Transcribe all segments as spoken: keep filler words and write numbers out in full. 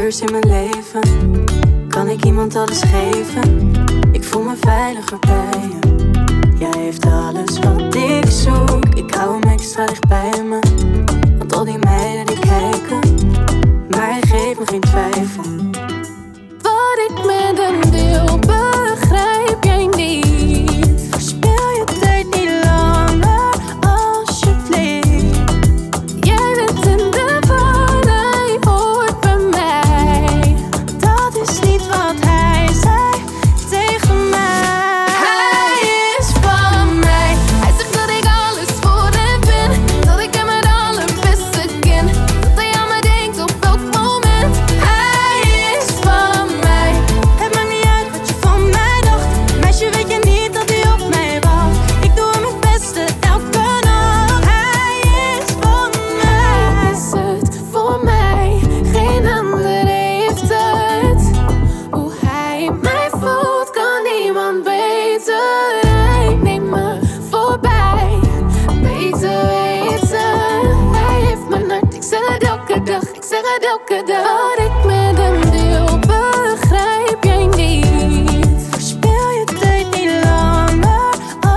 rust in mijn leven. Kan ik iemand alles geven? Ik voel me veiliger bij je. Jij heeft alles wat ik zoek. Ik hou hem extra dicht bij me. Want al die meiden die kijken, maar hij geeft me geen twijfel. Wat ik met hem deel, begrijp jij niet. Verspil je tijd niet langer, alsjeblieft. Jij bent in de war, hij hoort bij mij. Dat is niet wat hij zei tegen mij. Hij is van mij. Hij zegt dat ik alles voor hem ben. Dat ik hem het allerbeste ken. Dat hij aan me denkt op elk moment. Hij is van mij. Het maakt niet uit wat je van mij dacht. Meisje, weet je niet dat hij op mij wacht. Ik doe hem het beste elke nacht. Hij is van mij. Hij is het voor mij. Geen ander heeft het. Hoe hij mij voelt kan niemand beter. Hij neemt me voorbij. Beter weten. Hij heeft mijn hart. Ik zeg het elke dag. Ik zeg het elke dag. Wat ik met hem deel, begrijp jij niet. Verspil je tijd niet langer,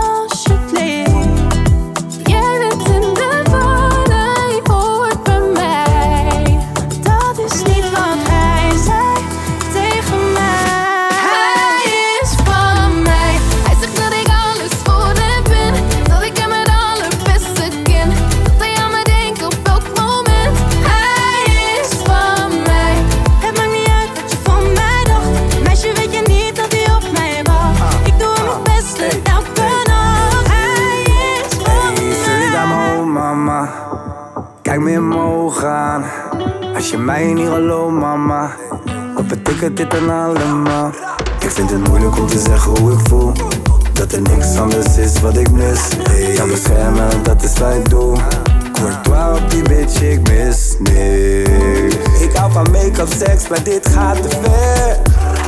alsjeblieft. Jij bent in de war, hij hoort bij mij. Dat is niet wat hij zei tegen mij. Hij is van mij. Hij zegt dat ik alles voor hem ben. Dat ik hem het allerbeste ken. Dat hij aan me denkt op elk moment. Hij is van mij. Het maakt niet uit wat je van mij dacht. Meisje, weet je niet dat hij op mij wacht. Ik doe hem het beste elke nacht. Hij is van Hey, vul je daar mijn oom, mama. Kijk me in mijn ogen aan. Als je mij niet gelooft, mama, wat betekent dit dan allemaal? Ik vind het moeilijk om te zeggen hoe ik voel. Dat er niks anders is wat ik mis. Hey, jou beschermen, dat is wat ik doe. Courtois op die bitch, ik mis niks. Ik hou van make-up, seks, maar dit gaat te ver.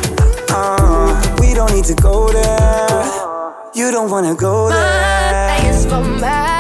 Uh, we don't need to go there. You don't wanna go Maar there. hij is van mij.